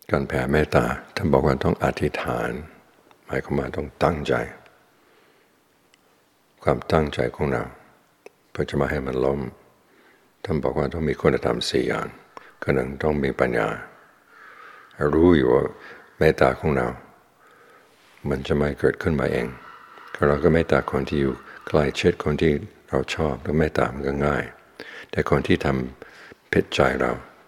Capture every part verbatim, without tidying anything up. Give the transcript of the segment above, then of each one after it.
การแผ่เมตตาท่านบอกว่าต้องอธิษฐานหมายความว่าต้องตั้งใจความตั้งใจของเราเพื่อจะมาให้มันล้มท่านบอกว่าต้องมีคุณธรรมสี่อย่างก็หนึ่งต้องมีปัญญารู้อยู่ว่าเมตตาของเรามันจะไม่เกิดขึ้นมาเองเราก็เมตตาคนที่อยู่ใกล้ชิดคนที่เราชอบแล้วเมตตามันก็ง่ายแต่คนที่ทำผิดใจเรา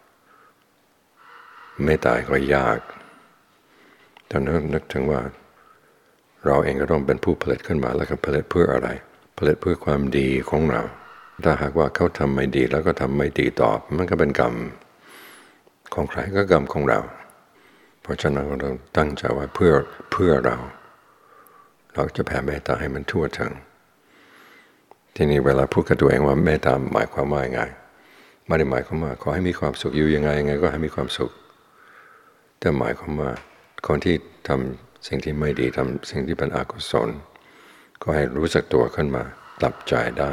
เมตตาก็ยากตอนนั้นนึกถึงว่าเราเองก็ต้องเป็นผู้ผลิตขึ้นมาแล้วก็ผลิตเพื่ออะไรผลิตเพื่อความดีของเราถ้าหากว่าเขาทำไม่ดีแล้วก็ทำไม่ดีตอบมันก็เป็นกรรมของใครก็กรรมของเราเพราะฉะนั้นเราตั้งใจว่าเพื่อเพื่อเราเราจะแผ่เมตตาให้มันทั่วถึงทีนี้เวลาพูดกับตัวเองว่าเมตตาหมายความว่าไงไม่ได้หมายความว่าขอให้มีความสุขอยู่ยังไงยังไงก็ให้มีความสุขแต่หมายความว่าคนที่ทำสิ่งที่ไม่ดีทำสิ่งที่เป็นอกุศลก็ให้รู้สึกตัวขึ้นมาปรับใจได้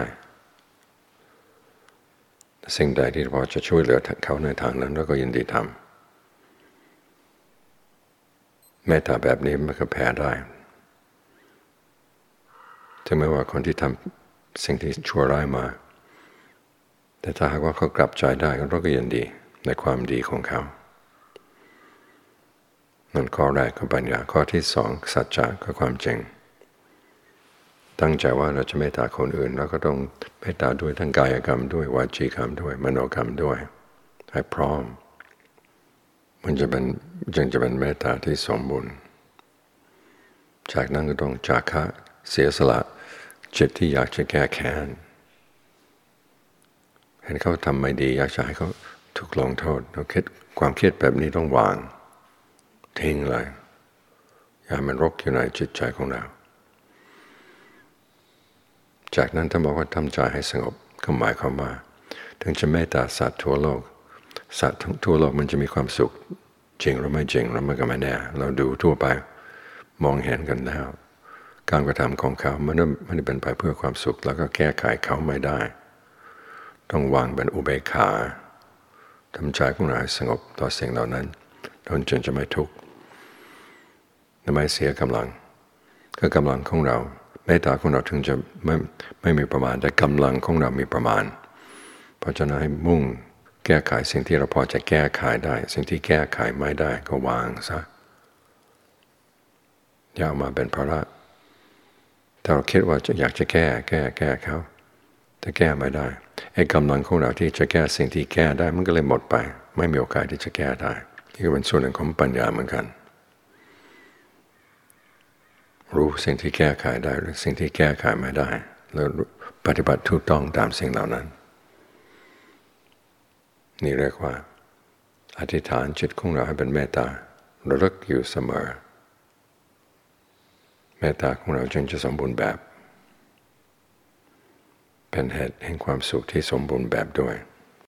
สิ่งใดที่พอจะช่วยเหลือเขาในทางนั้นเราก็ยินดีทำเมตตาแบบนี้มันก็แผ่ได้ถึงแม้ว่าคนที่ทำสิ่งที่ชั่วร้ายมาแต่ถ้าหากว่าเขากลับใจได้เราก็ยินดีในความดีของเขานั่นข้อแรกคือปัญญาข้อที่สองสัจจะคือความจริงตั้งใจว่าเราจะเมตตาคนอื่นเราก็ต้องเมตตาด้วยทั้งกายกรรมด้วยวาจีกรรมด้วยมโนกรรมด้วยให้พร้อมมันจะเป็นจึงจะเป็นเมตตาที่สมบูรณ์จากนั้นก็ต้องจาคะเสียสละจิตที่อยากจะแก้แค้นเห็นเขาทำไม่ดีอยากจะให้เขาถูกลงโทษเราคิดความคิดแบบนี้ต้องวางทิ้งเลยอย่ามันรกอยู่ในจิตใจของเราจากนั้นท่านบอกว่าทำใจให้สงบก็หมายความว่าถึงจะเมตตาสัตว์ทั่วโลกสัตว์ทั่วโลกมันจะมีความสุขจริงหรือไม่จริงแล้วมันก็ไม่แน่เราดูทั่วไปมองเห็นกันแล้วการกระทำของเขามันไม่ได้เป็นไปเพื่อความสุขแล้วก็แก้ไขเขาไม่ได้ต้องวางเป็นอุเบกขาทำใจของเราสงบต่อสิ่งเหล่านั้นเราจึงจะไม่ทุกข์ไม่เสียกำลังก็กำลังของเราเมตตาของเราถึงจะไม่ไม่มีประมาณแต่กำลังของเรามีประมาณเพราะฉะนั้นให้มุ่งแก้ไขสิ่งที่เราพอจะแก้ไขได้สิ่งที่แก้ไขไม่ได้ก็วางซะอย่าเอามาเป็นภาระถ้าเราคิดว่าจะอยากจะแก้แก้แก้เขาแต่แก้ไม่ได้ไอ้กำลังของเราที่จะแก้สิ่งที่แก้ได้มันก็เลยหมดไปไม่มีโอกาสที่จะแก้ได้นี่ก็เป็นส่วนหนึ่งของปัญญาเหมือนกันรู้สิ่งที่แก้ไขได้หรือสิ่งที่แก้ไขไม่ได้แล้วปฏิบัติถูกต้องตามสิ่งเหล่านั้นนี่เรียกว่าอธิษฐานจิตของเราให้เป็นเมตตาระลึกอยู่เสมอเมตตาของเราจึงจะสมบูรณ์แบบเป็นเหตุแห่งความสุขที่สมบูรณ์แบบด้วย